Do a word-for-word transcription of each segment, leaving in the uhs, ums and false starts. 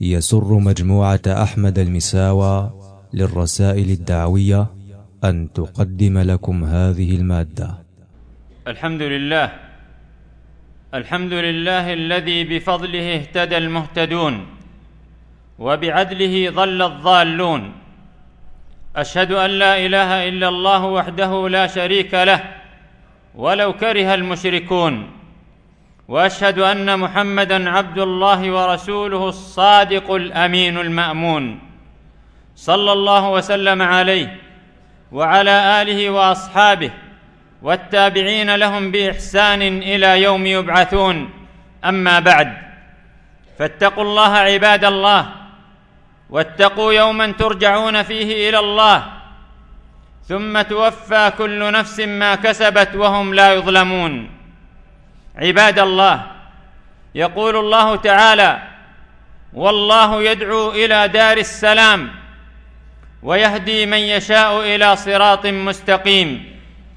يسر مجموعة أحمد المساوى للرسائل الدعوية أن تقدم لكم هذه المادة. الحمد لله الحمد لله الذي بفضله اهتدى المهتدون وبعدله ضل الضالون. أشهد أن لا إله إلا الله وحده لا شريك له ولو كره المشركون، وأشهد أن محمدًا عبد الله ورسوله الصادق الأمين المأمون، صلى الله وسلم عليه وعلى آله وأصحابه والتابعين لهم بإحسان إلى يوم يبعثون. أما بعد، فاتقوا الله عباد الله، واتقوا يومًا ترجعون فيه إلى الله، ثم توفى كل نفس ما كسبت وهم لا يظلمون. عباد الله، يقول الله تعالى: والله يدعو إلى دار السلام ويهدي من يشاء إلى صراط مستقيم.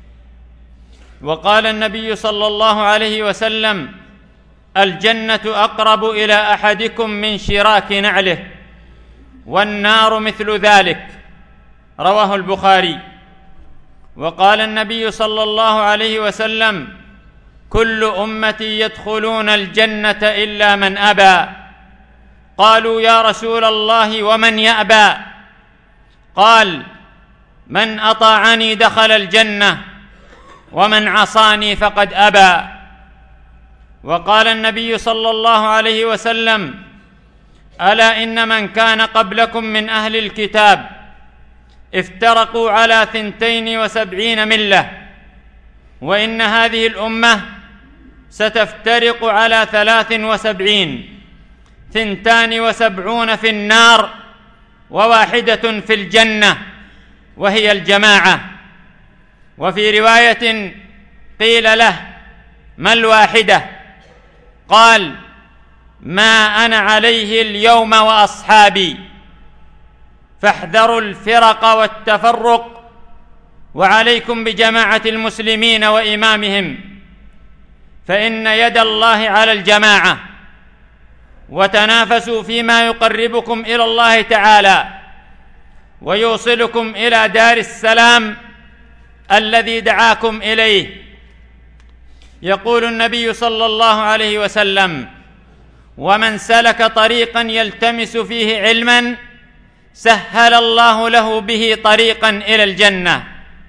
وقال النبي صلى الله عليه وسلم: الجنة أقرب إلى أحدكم من شراك نعله، والنار مثل ذلك. رواه البخاري. وقال النبي صلى الله عليه وسلم: كل أمتي يدخلون الجنة إلا من أبى. قالوا: يا رسول الله ومن يأبى؟ قال: من أطاعني دخل الجنة، ومن عصاني فقد أبى. وقال النبي صلى الله عليه وسلم: ألا إن من كان قبلكم من أهل الكتاب افترقوا على ثنتين وسبعين ملة، وإن هذه الأمة ستفترق على ثلاث وسبعين، ثنتان وسبعون في النار وواحدة في الجنة، وهي الجماعة. وفي رواية قيل له: ما الواحدة؟ قال: ما أنا عليه اليوم وأصحابي. فاحذروا الفرق والتفرق، وعليكم بجماعة المسلمين وإمامهم، فإن يد الله على الجماعة. وتنافسوا فيما يقربكم إلى الله تعالى ويوصلكم إلى دار السلام الذي دعاكم إليه. يقول النبي صلى الله عليه وسلم: ومن سلك طريقا يلتمس فيه علما سهل الله له به طريقا إلى الجنة.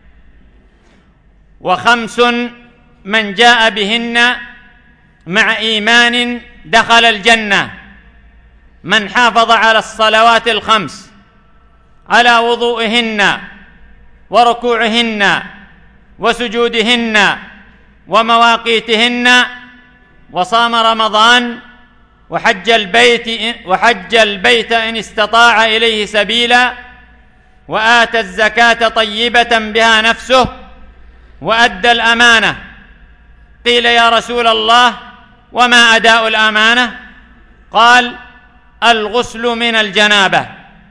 وخمس من جاء بهن مع إيمان دخل الجنة: من حافظ على الصلوات الخمس على وضوئهن وركوعهن وسجودهن ومواقيتهن، وصام رمضان وحج البيت وحج البيت إن استطاع إليه سبيلا، وآتى الزكاة طيبة بها نفسه، وأدى الأمانة. قيل: يا رسول الله وما أداء الأمانة؟ قال: الغسل من الجنابة.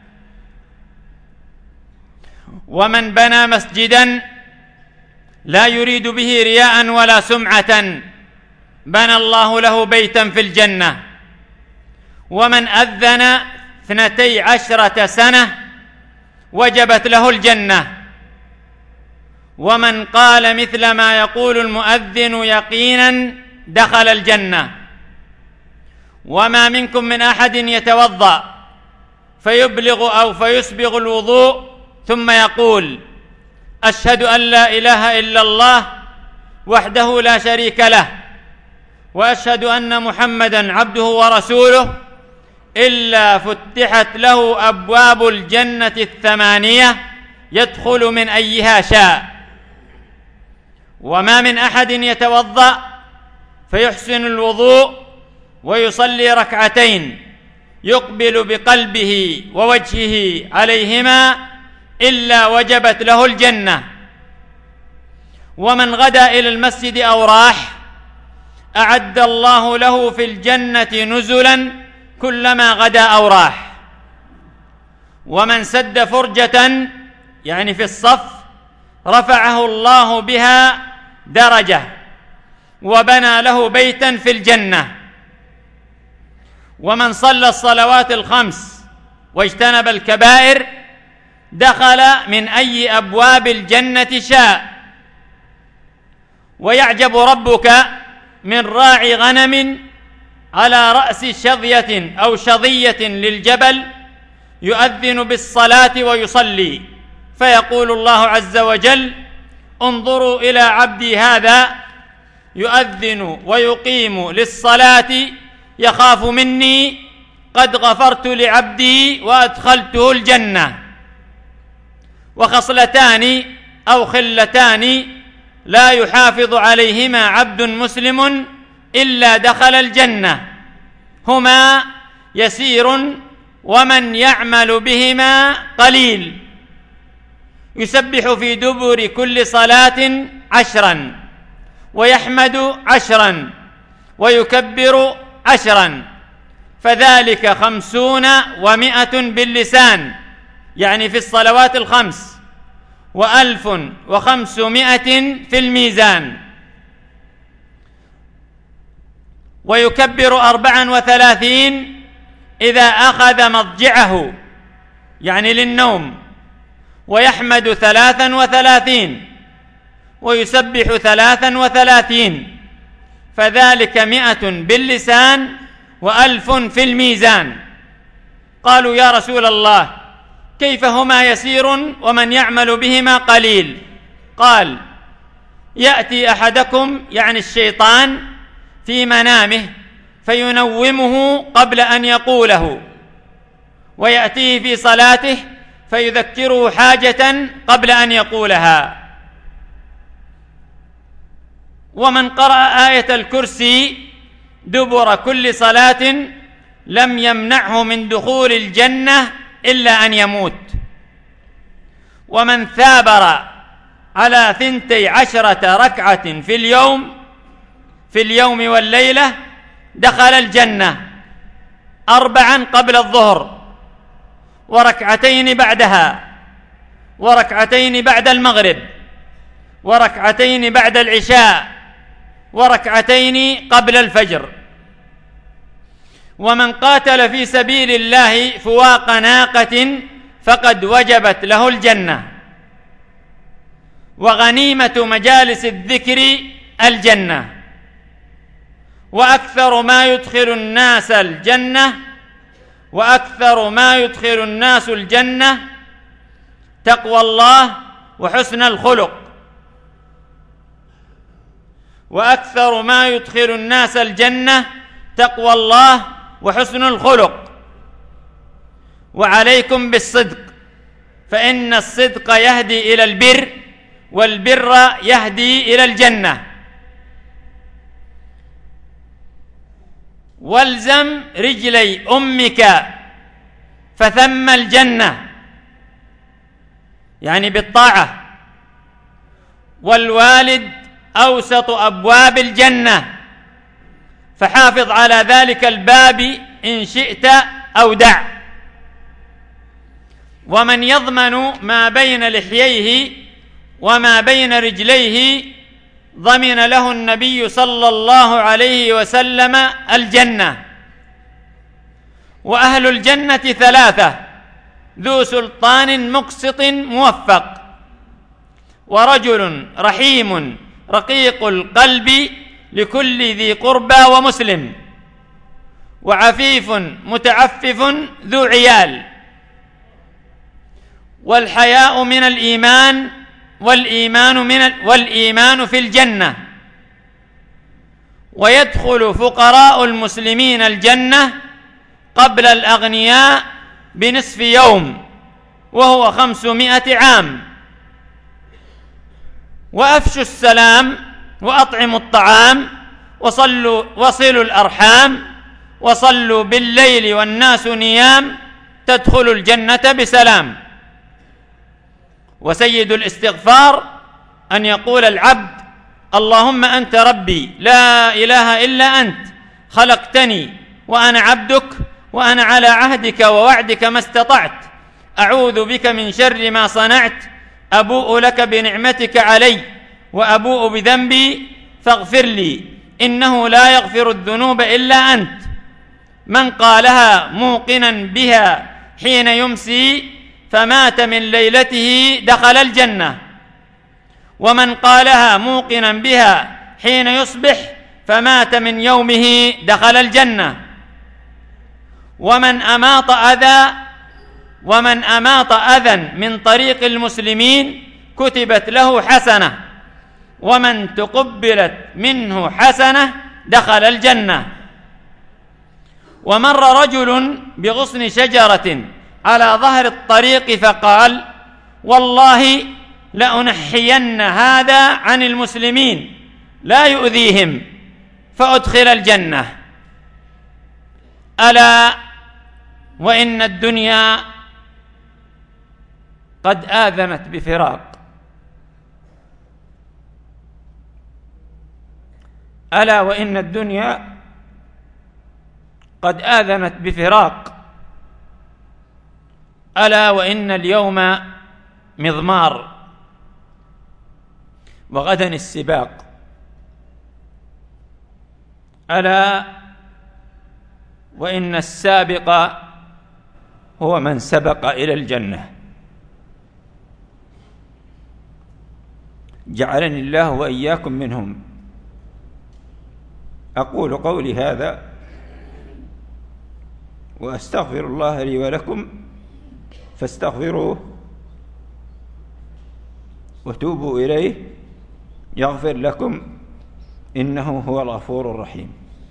ومن بنى مسجدا لا يريد به رياء ولا سمعة بنى الله له بيتا في الجنة. ومن أذن اثنتي عشرة سنة وجبت له الجنة. ومن قال مثل ما يقول المؤذن يقينا دخل الجنة. وما منكم من أحد يتوضأ فيبلغ أو فيسبغ الوضوء ثم يقول: أشهد أن لا إله إلا الله وحده لا شريك له، وأشهد أن محمدًا عبده ورسوله، إلا فتحت له أبواب الجنة الثمانية يدخل من أيها شاء. وما من أحد يتوضأ فيحسن الوضوء ويصلي ركعتين يقبل بقلبه ووجهه عليهما إلا وجبت له الجنة. ومن غدا إلى المسجد أو راح أعد الله له في الجنة نزلا كلما غدا أو راح. ومن سد فرجة يعني في الصف رفعه الله بها درجة وبنى له بيتا في الجنة. ومن صلى الصلوات الخمس واجتنب الكبائر دخل من أي أبواب الجنة شاء. ويعجب ربك من راعي غنم على رأس شظية أو شظية للجبل يؤذن بالصلاة ويصلي، فيقول الله عز وجل: انظروا إلى عبدي هذا يؤذن ويقيم للصلاة يخاف مني، قد غفرت لعبدي وأدخلته الجنة. وخصلتان أو خلتان لا يحافظ عليهما عبد مسلم إلا دخل الجنة، هما يسير ومن يعمل بهما قليل. يسبح في دبر كل صلاة عشرا، ويحمد عشرا، ويكبر عشرا، فذلك خمسون ومائة باللسان، يعني في الصلوات الخمس، وألف وخمسمائة في الميزان. ويكبر أربعا وثلاثين إذا أخذ مضجعه، يعني للنوم، ويحمد ثلاثا وثلاثين، ويسبح ثلاثا وثلاثين، فذلك مئة باللسان وألف في الميزان. قالوا: يا رسول الله، كيف هما يسير ومن يعمل بهما قليل؟ قال: يأتي أحدكم، يعني الشيطان، في منامه فينومه قبل أن يقوله، ويأتيه في صلاته فيذكره حاجة قبل أن يقولها. ومن قرأ آية الكرسي دبر كل صلاة لم يمنعه من دخول الجنة إلا أن يموت. ومن ثابر على ثنتي عشرة ركعة في اليوم في اليوم والليلة دخل الجنة، أربعا قبل الظهر، وركعتين بعدها، وركعتين بعد المغرب، وركعتين بعد العشاء، وركعتين قبل الفجر. ومن قاتل في سبيل الله فواق ناقة فقد وجبت له الجنة. وغنيمة مجالس الذكر الجنة. وأكثر ما يدخل الناس الجنة وأكثر ما يدخل الناس الجنة تقوى الله وحسن الخلق. وأكثر ما يدخل الناس الجنة تقوى الله وحسن الخلق. وعليكم بالصدق، فإن الصدق يهدي إلى البر، والبر يهدي إلى الجنة. والزم رجلي أمك فثم الجنة، يعني بالطاعة. والوالد أوسط أبواب الجنة، فحافظ على ذلك الباب إن شئت أو دع. ومن يضمن ما بين لحييه وما بين رجليه ضمن له النبي صلى الله عليه وسلم الجنة. وأهل الجنة ثلاثة: ذو سلطان مقسط موفق، ورجل رحيم رقيق القلب لكل ذي قربى ومسلم، وعفيف متعفف ذو عيال. والحياء من الإيمان، والإيمان من ال... والإيمان في الجنة. ويدخل فقراء المسلمين الجنة قبل الأغنياء بنصف يوم، وهو خمسمائة عام. وأفشوا السلام، وأطعموا الطعام، وصلوا وصلوا الأرحام، وصلوا بالليل والناس نيام، تدخلوا الجنة بسلام. وسيد الاستغفار أن يقول العبد: اللهم أنت ربي لا إله إلا أنت، خلقتني وأنا عبدك، وأنا على عهدك ووعدك ما استطعت، أعوذ بك من شر ما صنعت، أبوء لك بنعمتك علي وأبوء بذنبي فاغفر لي، إنه لا يغفر الذنوب إلا أنت. من قالها موقنا بها حين يمسي فمات من ليلته دخل الجنة، ومن قالها موقنا بها حين يصبح فمات من يومه دخل الجنة. ومن أماط أذى ومن أماط أذى من طريق المسلمين كتبت له حسنة، ومن تقبلت منه حسنة دخل الجنة. ومر رجل بغصن شجرة على ظهر الطريق فقال: والله لأنحين هذا عن المسلمين لا يؤذيهم فأدخل الجنة. ألا وإن الدنيا قد آذنت بفراق، ألا وإن الدنيا قد آذنت بفراق، ألا وإن اليوم مضمار وغدا السباق، ألا وإن السابق هو من سبق إلى الجنة. جعلني الله وإياكم منهم. أقول قولي هذا وأستغفر الله لي ولكم فاستغفروه وتوبوا إليه يغفر لكم إنه هو الغفور الرحيم.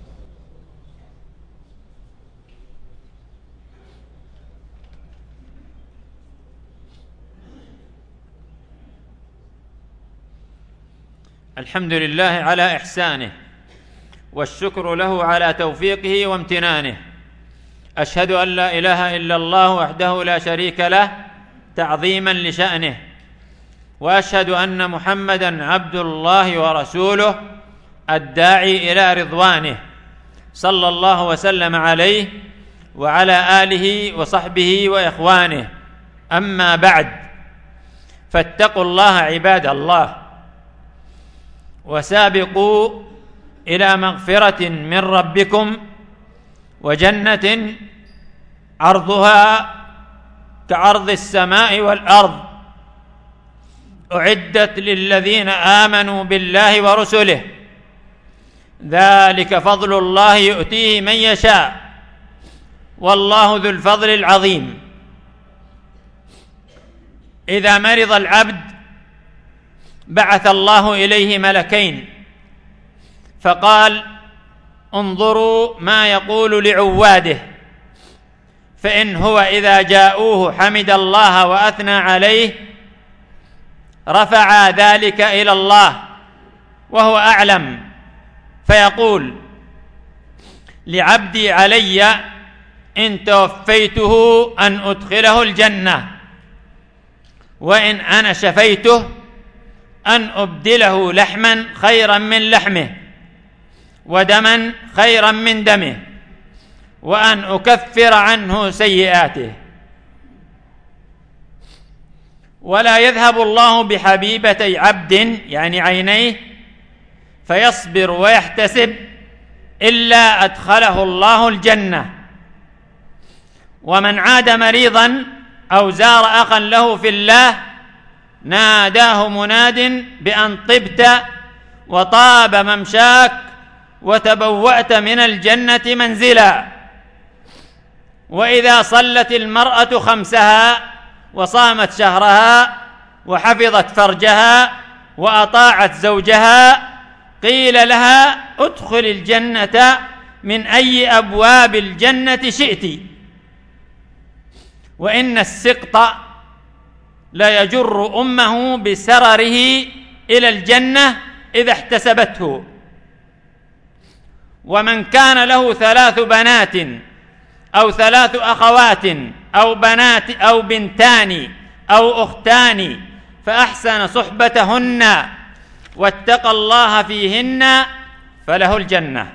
الحمد لله على إحسانه، والشكر له على توفيقه وامتنانه. أشهد أن لا إله إلا الله وحده لا شريك له تعظيما لشأنه، وأشهد أن محمدًا عبد الله ورسوله الداعي إلى رضوانه، صلى الله وسلم عليه وعلى آله وصحبه وإخوانه. أما بعد، فاتقوا الله عباد الله، وسابقوا إلى مغفرة من ربكم وجنة عرضها كعرض السماء والأرض، أعدت للذين آمنوا بالله ورسله، ذلك فضل الله يؤتيه من يشاء، والله ذو الفضل العظيم. إذا مرض العبد بعث الله إليه ملكين فقال: انظروا ما يقول لعواده، فإن هو إذا جاءوه حمد الله وأثنى عليه رفع ذلك إلى الله وهو أعلم، فيقول: لعبدي علي إن توفيته أن أدخله الجنة، وإن أنا شفيته أن أبدله لحما خيرا من لحمه ودما خيرا من دمه، وأن أكفر عنه سيئاته. ولا يذهب الله بحبيبتي عبد يعني عينيه فيصبر ويحتسب إلا أدخله الله الجنة. ومن عاد مريضا أو زار أخا له في الله ناداه مناد بأن طبت وطاب ممشاك وتبوأت من الجنة منزلا. وإذا صلت المرأة خمسها وصامت شهرها وحفظت فرجها وأطاعت زوجها قيل لها: ادخل الجنة من أي أبواب الجنة شئت. وإن السقط لا يجر أمه بسرره إلى الجنة إذا احتسبته. ومن كان له ثلاث بنات أو ثلاث أخوات أو بنات أو بنتان أو أختان فأحسن صحبتهن واتقى الله فيهن فله الجنة.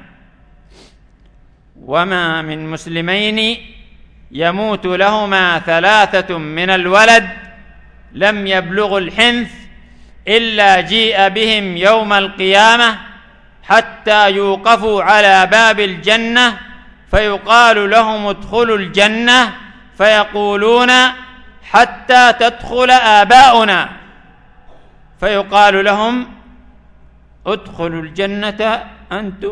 وما من مسلمين يموت لهما ثلاثة من الولد لم يبلغوا الحنث إلا جيء بهم يوم القيامة حتى يوقفوا على باب الجنة فيقال لهم ادخلوا الجنة فيقولون حتى تدخل آباؤنا، فيقال لهم ادخلوا الجنة أنتم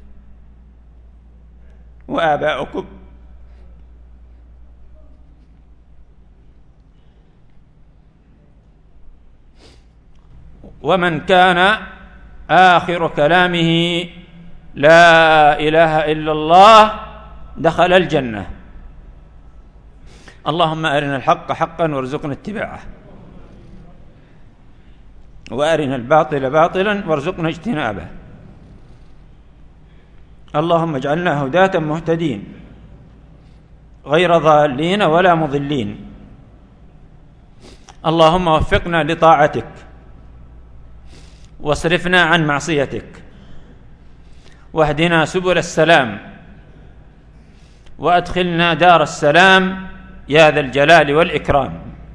وآباؤكم. ومن كان آخر كلامه لا إله إلا الله دخل الجنة. اللهم أرنا الحق حقا وارزقنا اتباعه، وأرنا الباطل باطلا وارزقنا اجتنابه. اللهم اجعلنا هداة مهتدين غير ضالين ولا مضلين. اللهم وفقنا لطاعتك واصرفنا عن معصيتك، واهدنا سبل السلام، وأدخلنا دار السلام يا ذا الجلال والإكرام.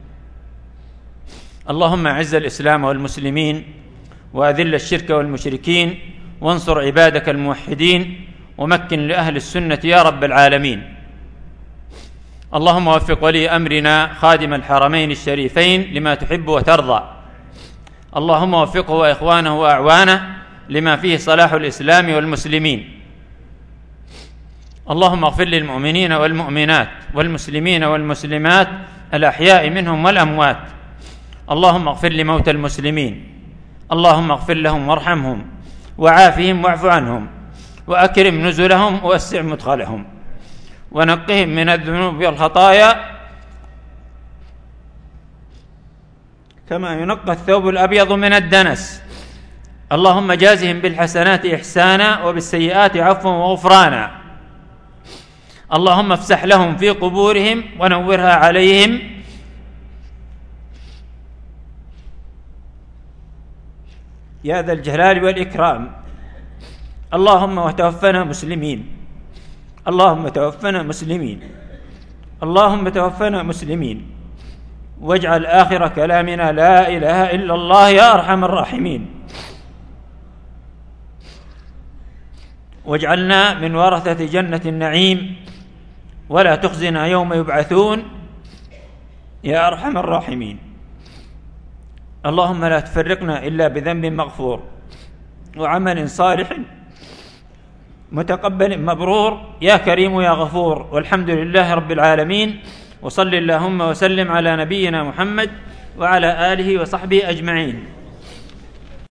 اللهم أعز الإسلام والمسلمين، وأذل الشرك والمشركين، وانصر عبادك الموحدين، ومكن لأهل السنة يا رب العالمين. اللهم وفق ولي أمرنا خادم الحرمين الشريفين لما تحب وترضى. اللهم وفقه وإخوانه وأعوانه لما فيه صلاح الإسلام والمسلمين. اللهم اغفر للمؤمنين والمؤمنات والمسلمين والمسلمات الأحياء منهم والأموات. اللهم اغفر لموتى المسلمين. اللهم اغفر لهم وارحمهم وعافهم واعف عنهم، وأكرم نزلهم ووسع مدخلهم، ونقهم من الذنوب والخطايا كما ينقى الثوب الأبيض من الدنس. اللهم جازهم بالحسنات إحسانا وبالسيئات عفوا وغفرانا. اللهم افسح لهم في قبورهم ونورها عليهم، يا ذا الجلال والإكرام. اللهم وتوفنا مسلمين. اللهم توفنا مسلمين. اللهم توفنا مسلمين، واجعل آخر كلامنا لا إله إلا الله يا أرحم الراحمين. واجعلنا من ورثة جنة النعيم، ولا تخزنا يوم يبعثون يا أرحم الراحمين. اللهم لا تفرقنا إلا بذنب مغفور وعمل صالح متقبل مبرور يا كريم يا غفور. والحمد لله رب العالمين، وصل اللهم وسلم على نبينا محمد وعلى آله وصحبه أجمعين.